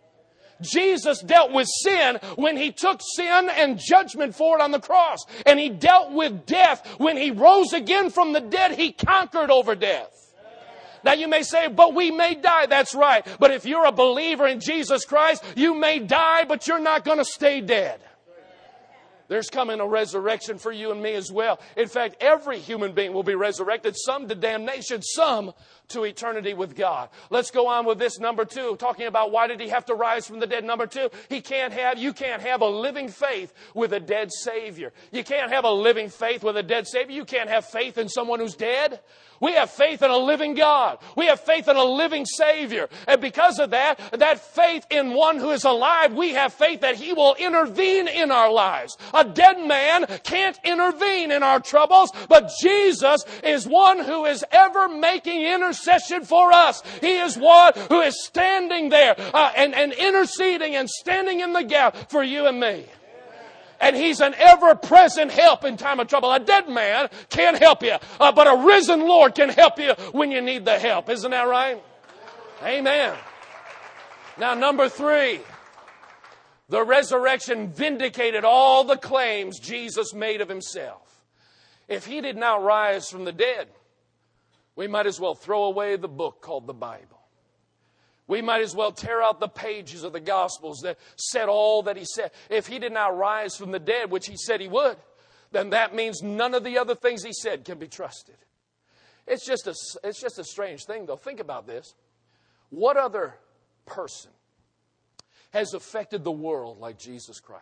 Jesus dealt with sin when He took sin and judgment for it on the cross. And He dealt with death when He rose again from the dead. He conquered over death. Now you may say, but we may die. That's right. But if you're a believer in Jesus Christ, you may die, but you're not going to stay dead. There's coming a resurrection for you and me as well. In fact, every human being will be resurrected, some to damnation, some to eternity with God. Let's go on with this, number 2, talking about why did He have to rise from the dead. Number 2, you can't have a living faith with a dead Savior. You can't have a living faith with a dead Savior. You can't have faith in someone who's dead. We have faith in a living God. We have faith in a living Savior. And because of that faith in one who is alive, we have faith that He will intervene in our lives. A dead man can't intervene in our troubles, but Jesus is one who is ever making intercession for us. He is one who is standing there and interceding and standing in the gap for you and me. And He's an ever-present help in time of trouble. A dead man can't help you, but a risen Lord can help you when you need the help. Isn't that right? Amen. Now, number 3, the resurrection vindicated all the claims Jesus made of Himself. If He did not rise from the dead, we might as well throw away the book called the Bible. We might as well tear out the pages of the Gospels that said all that He said. If He did not rise from the dead, which He said He would, then that means none of the other things He said can be trusted. It's just a strange thing, though. Think about this. What other person has affected the world like Jesus Christ?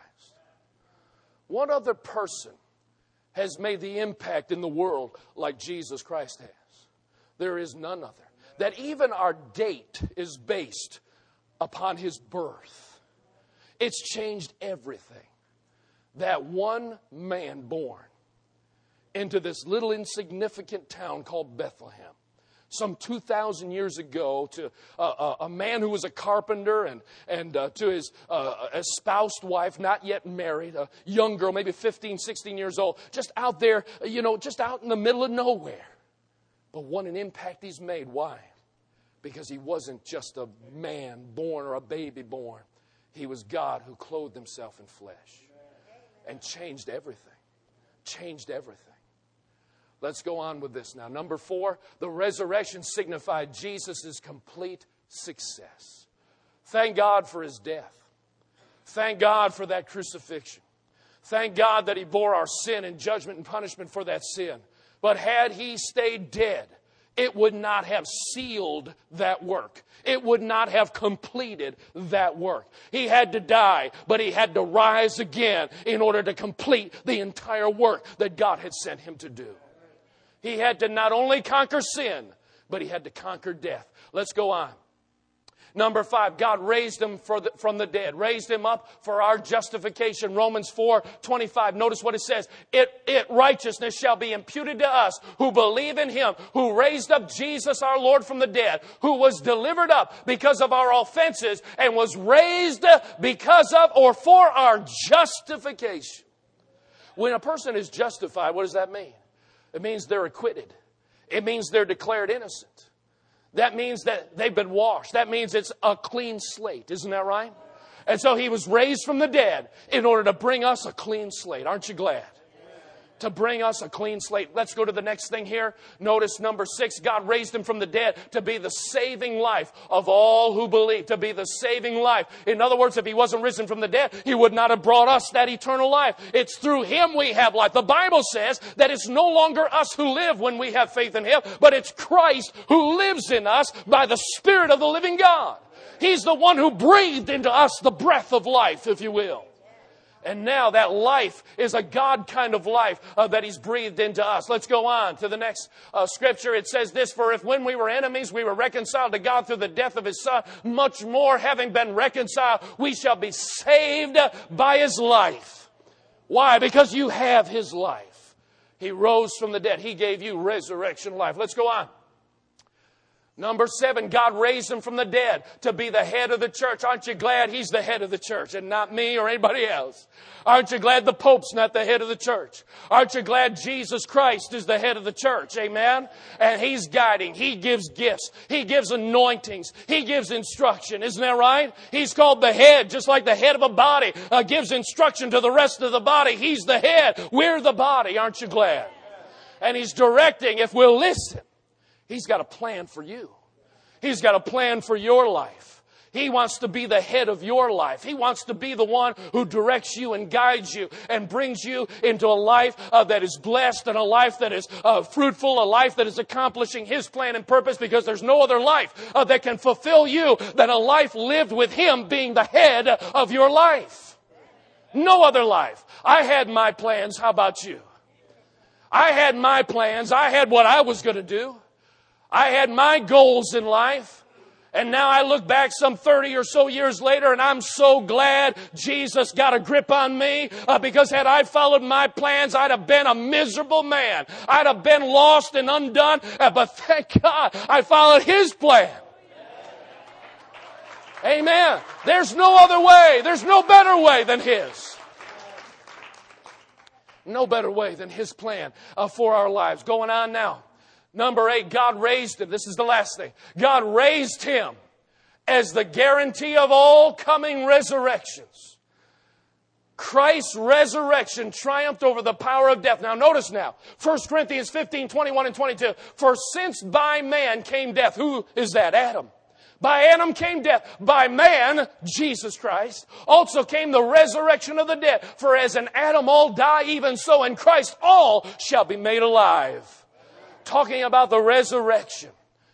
What other person has made the impact in the world like Jesus Christ has? There is none other. That even our date is based upon His birth. It's changed everything. That one man born into this little insignificant town called Bethlehem, some 2,000 years ago, to a man who was a carpenter and to his espoused wife, not yet married, a young girl, maybe 15, 16 years old, just out there, just out in the middle of nowhere. But what an impact He's made. Why? Because He wasn't just a man born or a baby born. He was God who clothed Himself in flesh and changed everything. Changed everything. Let's go on with this now. Number 4, the resurrection signified Jesus' complete success. Thank God for His death. Thank God for that crucifixion. Thank God that He bore our sin and judgment and punishment for that sin. But had He stayed dead, it would not have sealed that work. It would not have completed that work. He had to die, but He had to rise again in order to complete the entire work that God had sent Him to do. He had to not only conquer sin, but He had to conquer death. Let's go on. Number 5, God raised Him from the dead, raised Him up for our justification. Romans 4:25. Notice what it says. Righteousness shall be imputed to us who believe in Him, who raised up Jesus our Lord from the dead, who was delivered up because of our offenses and was raised because of or for our justification. When a person is justified, what does that mean? It means they're acquitted. It means they're declared innocent. That means that they've been washed. That means it's a clean slate. Isn't that right? And so He was raised from the dead in order to bring us a clean slate. Aren't you glad? to bring us a clean slate. Let's go to the next thing here. Notice number 6, God raised him from the dead to be the saving life of all who believe, to be the saving life. In other words, if he wasn't risen from the dead, he would not have brought us that eternal life. It's through him we have life. The Bible says that it's no longer us who live when we have faith in him, but it's Christ who lives in us by the Spirit of the living God. He's the one who breathed into us the breath of life, if you will. And now that life is a God kind of life that he's breathed into us. Let's go on to the next scripture. It says this, for if when we were enemies, we were reconciled to God through the death of his Son, much more having been reconciled, we shall be saved by his life. Why? Because you have his life. He rose from the dead. He gave you resurrection life. Let's go on. Number 7, God raised him from the dead to be the head of the church. Aren't you glad he's the head of the church and not me or anybody else? Aren't you glad the Pope's not the head of the church? Aren't you glad Jesus Christ is the head of the church? Amen? And he's guiding. He gives gifts. He gives anointings. He gives instruction. Isn't that right? He's called the head, just like the head of a body gives instruction to the rest of the body. He's the head. We're the body. Aren't you glad? And he's directing if we'll listen. He's got a plan for you. He's got a plan for your life. He wants to be the head of your life. He wants to be the one who directs you and guides you and brings you into a life that is blessed and a life that is fruitful, a life that is accomplishing his plan and purpose, because there's no other life that can fulfill you than a life lived with him being the head of your life. No other life. I had my plans. How about you? I had my plans. I had what I was going to do. I had my goals in life, and now I look back some 30 or so years later, and I'm so glad Jesus got a grip on me, because had I followed my plans, I'd have been a miserable man. I'd have been lost and undone, but thank God I followed his plan. Amen. There's no other way. There's no better way than his. No better way than his plan for our lives. Going on now. Number 8, God raised him. This is the last thing. God raised him as the guarantee of all coming resurrections. Christ's resurrection triumphed over the power of death. Now notice now, 1 Corinthians 15, 21 and 22. For since by man came death. Who is that? Adam. By Adam came death. By man, Jesus Christ, also came the resurrection of the dead. For as in Adam all die, even so in Christ all shall be made alive. Talking about the resurrection.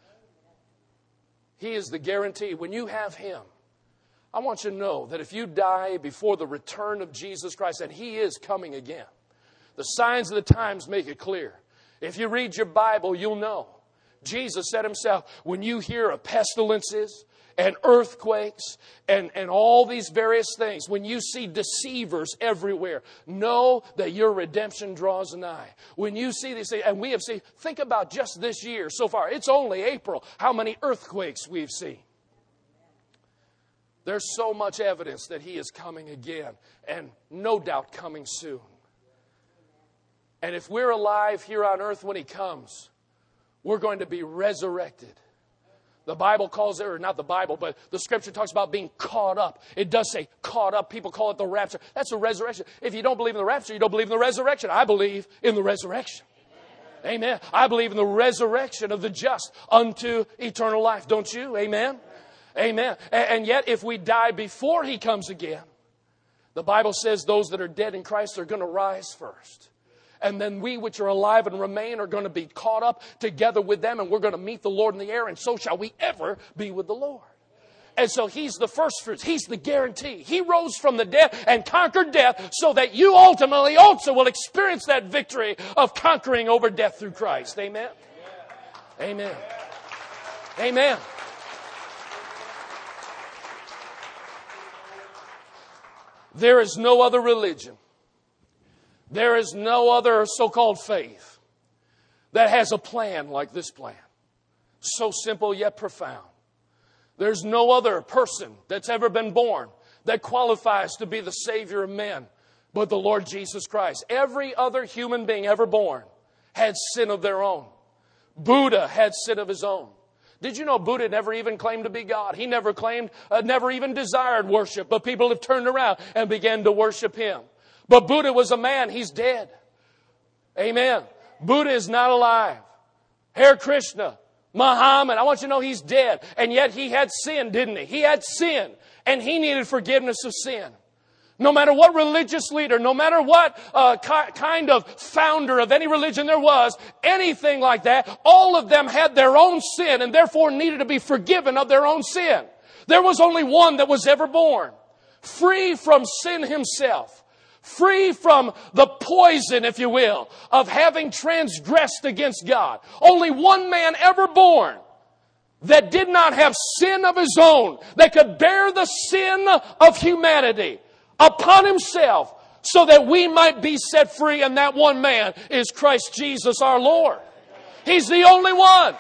He is the guarantee. When you have him, I want you to know that if you die before the return of Jesus Christ, and he is coming again, the signs of the times make it clear. If you read your Bible, you'll know. Jesus said himself, when you hear of pestilences and earthquakes and all these various things, when you see deceivers everywhere, know that your redemption draws nigh. When you see these things, and we have seen, think about just this year so far. It's only April. How many earthquakes we've seen. There's so much evidence that he is coming again, and no doubt coming soon. And if we're alive here on earth when he comes, we're going to be resurrected. The Bible calls it, or not the Bible, but the Scripture talks about being caught up. It does say caught up. People call it the rapture. That's a resurrection. If you don't believe in the rapture, you don't believe in the resurrection. I believe in the resurrection. Amen. I believe in the resurrection of the just unto eternal life. Don't you? Amen. Amen. And yet, if we die before he comes again, the Bible says those that are dead in Christ are going to rise first. And then we which are alive and remain are going to be caught up together with them, and we're going to meet the Lord in the air, and so shall we ever be with the Lord. And so he's the first fruits. He's the guarantee. He rose from the dead and conquered death so that you ultimately also will experience that victory of conquering over death through Christ. Amen? Amen. Amen. There is no other religion. There is no other so-called faith that has a plan like this plan. So simple yet profound. There's no other person that's ever been born that qualifies to be the Savior of men but the Lord Jesus Christ. Every other human being ever born had sin of their own. Buddha had sin of his own. Did you know Buddha never even claimed to be God? He never claimed, never even desired worship, but people have turned around and began to worship him. But Buddha was a man. He's dead. Amen. Buddha is not alive. Hare Krishna, Muhammad, I want you to know he's dead. And yet he had sin, didn't he? He had sin. And he needed forgiveness of sin. No matter what religious leader, no matter what kind of founder of any religion there was, anything like that, all of them had their own sin and therefore needed to be forgiven of their own sin. There was only one that was ever born, free from sin himself, free from the poison, if you will, of having transgressed against God. Only one man ever born that did not have sin of his own, that could bear the sin of humanity upon himself so that we might be set free. And that one man is Christ Jesus our Lord. He's the only one.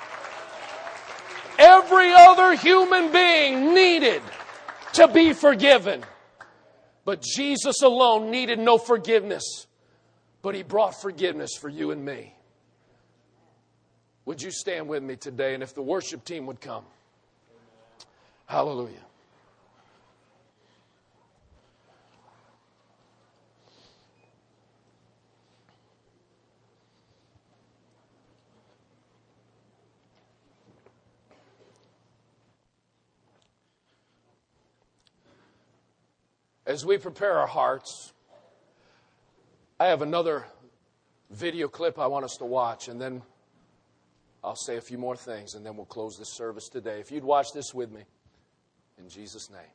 Every other human being needed to be forgiven. But Jesus alone needed no forgiveness. But He brought forgiveness for you and me. Would you stand with me today? And if the worship team would come. Hallelujah. As we prepare our hearts, I have another video clip I want us to watch, and then I'll say a few more things, and then we'll close this service today. If you'd watch this with me, in Jesus' name.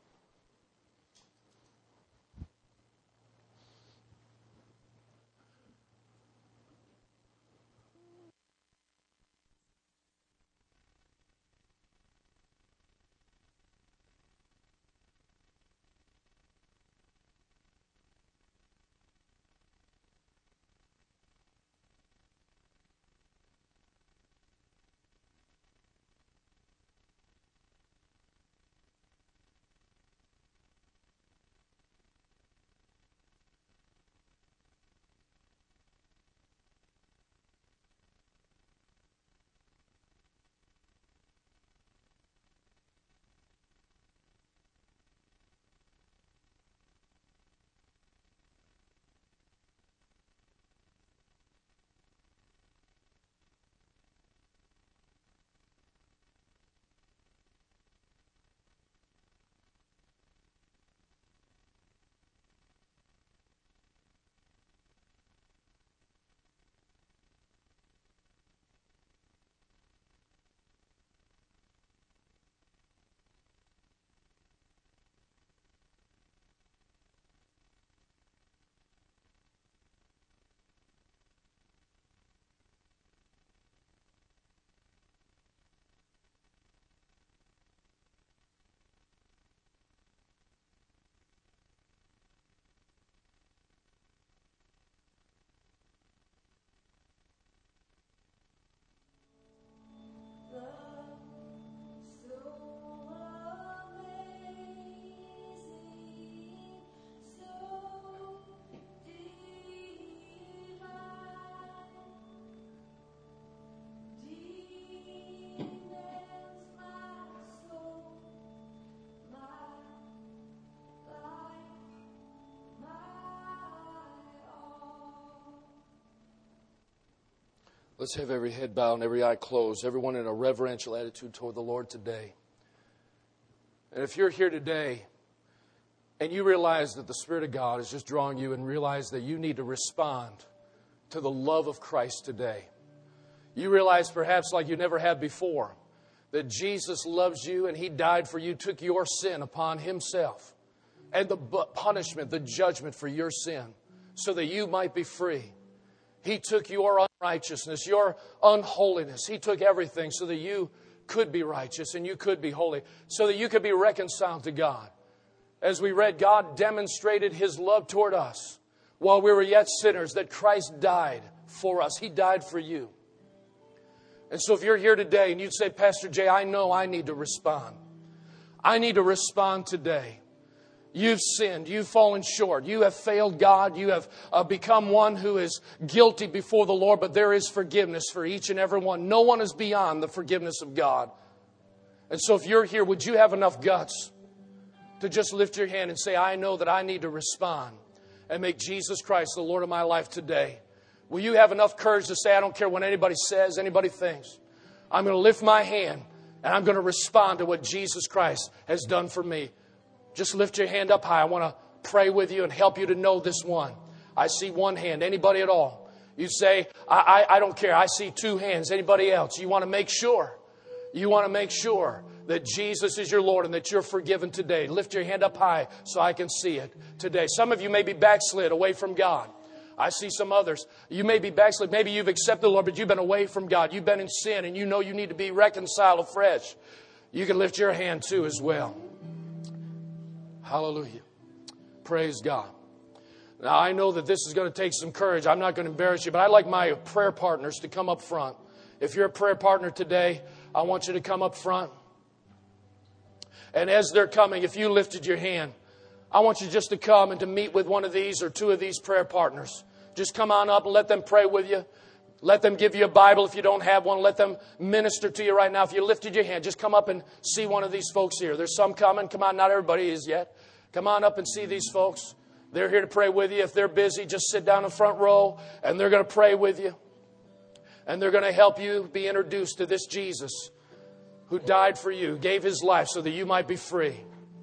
Let's have every head bowed and every eye closed. Everyone in a reverential attitude toward the Lord today. And if you're here today and you realize that the Spirit of God is just drawing you and realize that you need to respond to the love of Christ today. You realize perhaps like you never have before that Jesus loves you and He died for you, took your sin upon Himself and the punishment, the judgment for your sin so that you might be free. He took your unrighteousness, your unholiness. He took everything so that you could be righteous and you could be holy, so that you could be reconciled to God. As we read, God demonstrated His love toward us while we were yet sinners, that Christ died for us. He died for you. And so if you're here today and you'd say, Pastor Jay, I know I need to respond. I need to respond today. You've sinned. You've fallen short. You have failed God. You have become one who is guilty before the Lord. But there is forgiveness for each and every one. No one is beyond the forgiveness of God. And so if you're here, would you have enough guts to just lift your hand and say, I know that I need to respond and make Jesus Christ the Lord of my life today? Will you have enough courage to say, I don't care what anybody says, anybody thinks. I'm going to lift my hand and I'm going to respond to what Jesus Christ has done for me. Just lift your hand up high. I want to pray with you and help you to know this one. I see one hand. Anybody at all? You say, I don't care. I see two hands. Anybody else? You want to make sure. You want to make sure that Jesus is your Lord and that you're forgiven today. Lift your hand up high so I can see it today. Some of you may be backslid away from God. I see some others. You may be backslid. Maybe you've accepted the Lord, but you've been away from God. You've been in sin and you know you need to be reconciled afresh. You can lift your hand too as well. Hallelujah. Praise God. Now, I know that this is going to take some courage. I'm not going to embarrass you, but I'd like my prayer partners to come up front. If you're a prayer partner today, I want you to come up front. And as they're coming, if you lifted your hand, I want you just to come and to meet with one of these or two of these prayer partners. Just come on up and let them pray with you. Let them give you a Bible if you don't have one. Let them minister to you right now. If you lifted your hand, just come up and see one of these folks here. There's some coming. Come on, not everybody is yet. Come on up and see these folks. They're here to pray with you. If they're busy, just sit down in the front row and they're going to pray with you. And they're going to help you be introduced to this Jesus who died for you, gave His life so that you might be free.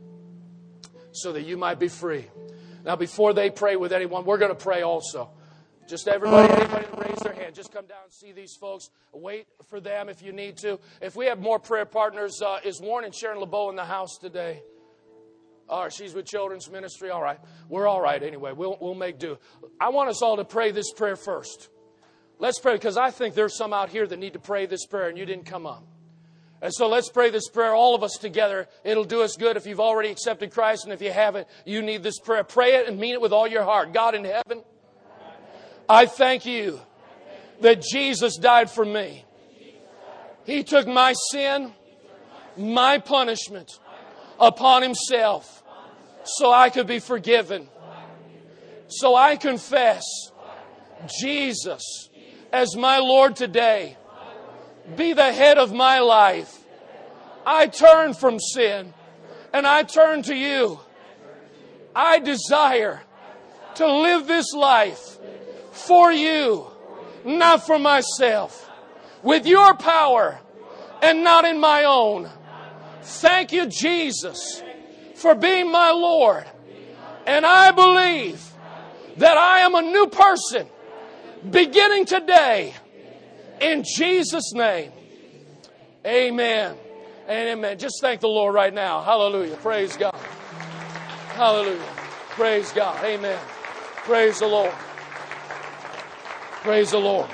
So that you might be free. Now, before they pray with anyone, we're going to pray also. Just everybody, anybody that raise their hand, just come down and see these folks. Wait for them if you need to. If we have more prayer partners, is Warren and Sharon LeBeau in the house today? All right, she's with Children's Ministry. All right. We're all right anyway. We'll make do. I want us all to pray this prayer first. Let's pray because I think there's some out here that need to pray this prayer and you didn't come up. And so let's pray this prayer, all of us together. It'll do us good if you've already accepted Christ. And if you haven't, you need this prayer. Pray it and mean it with all your heart. God in heaven, I thank you that Jesus died for me. He took my sin, my punishment upon Himself so I could be forgiven. So I confess Jesus as my Lord today. Be the head of my life. I turn from sin and I turn to you. I desire to live this life for you, not for myself, with your power and not in my own. Thank you, Jesus, for being my Lord. And I believe that I am a new person beginning today. In Jesus' name, amen and amen. Just thank the Lord right now. Hallelujah. Praise God. Hallelujah. Praise God. Amen. Praise the Lord. Praise the Lord.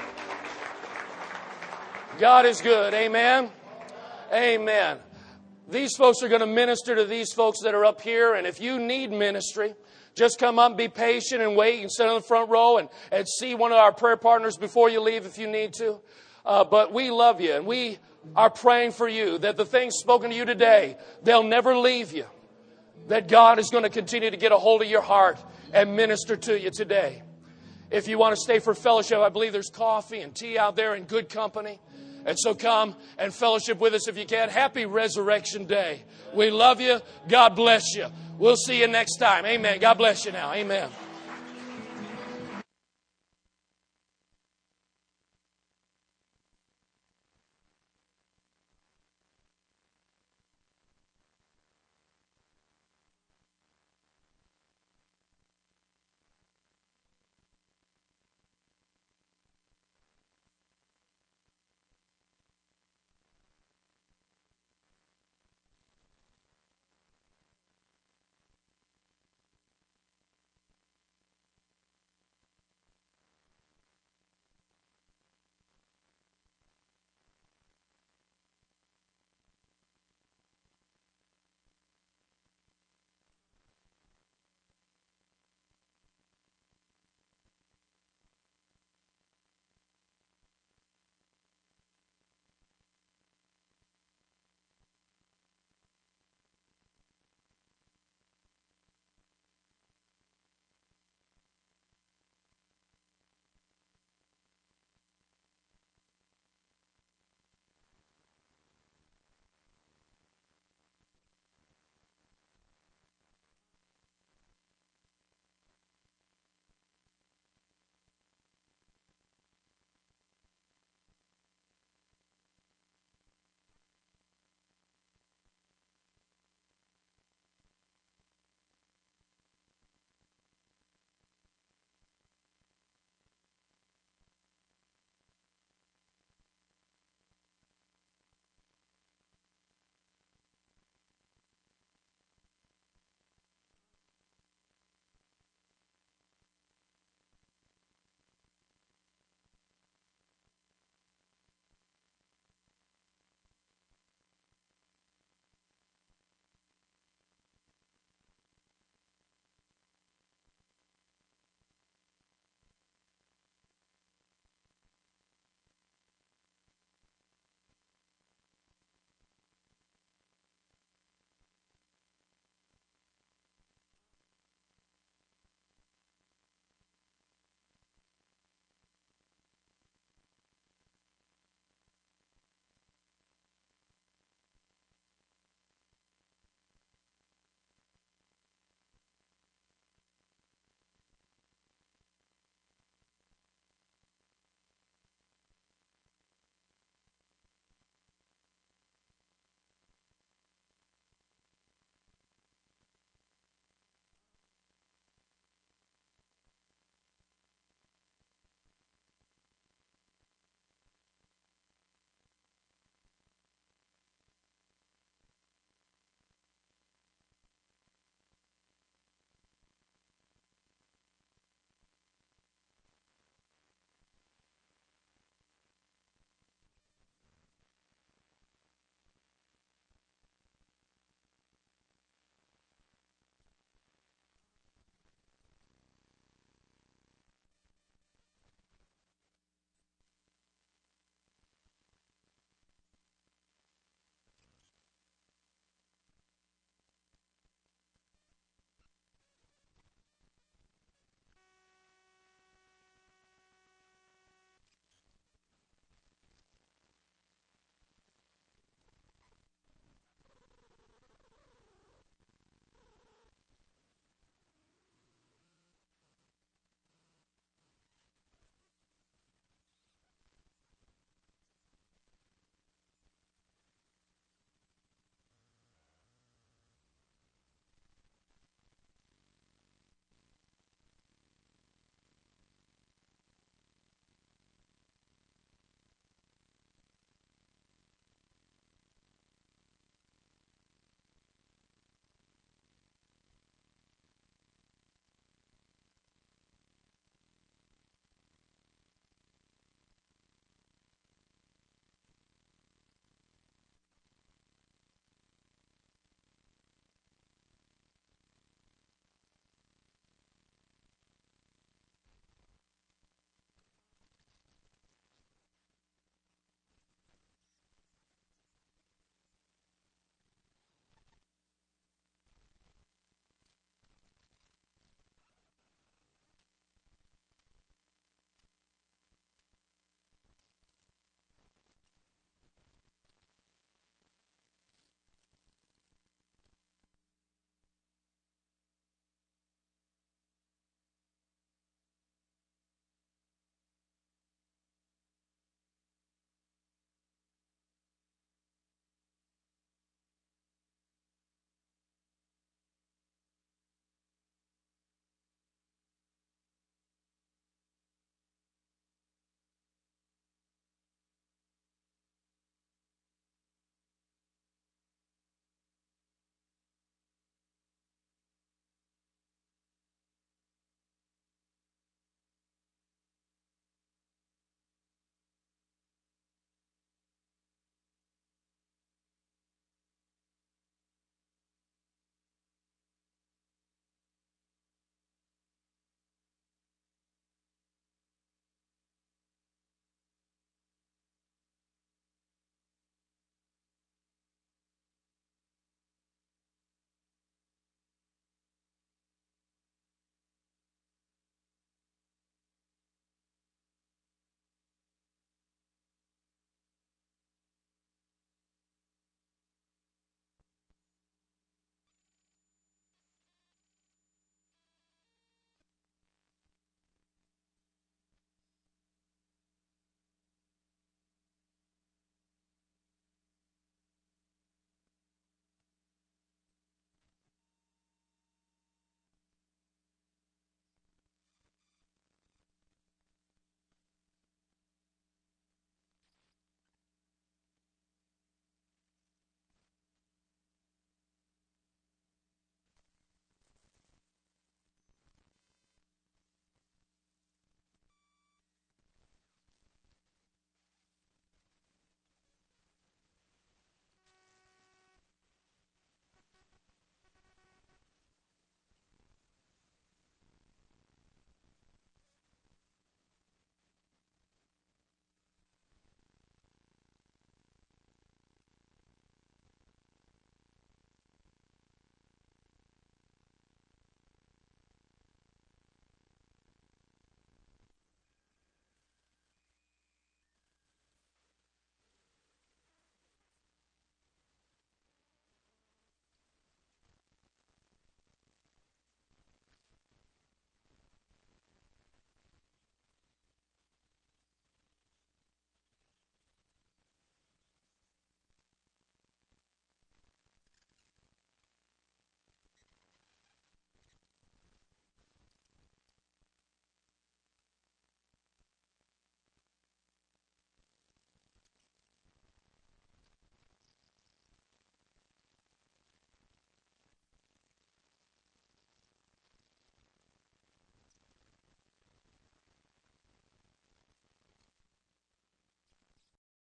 God is good. Amen. Amen. These folks are going to minister to these folks that are up here. And if you need ministry, just come up and be patient and wait. You can sit on the front row and see one of our prayer partners before you leave if you need to. But we love you and we are praying for you that the things spoken to you today, they'll never leave you. That God is going to continue to get a hold of your heart and minister to you today. If you want to stay for fellowship, I believe there's coffee and tea out there in good company. And so come and fellowship with us if you can. Happy Resurrection Day. We love you. God bless you. We'll see you next time. Amen. God bless you now. Amen.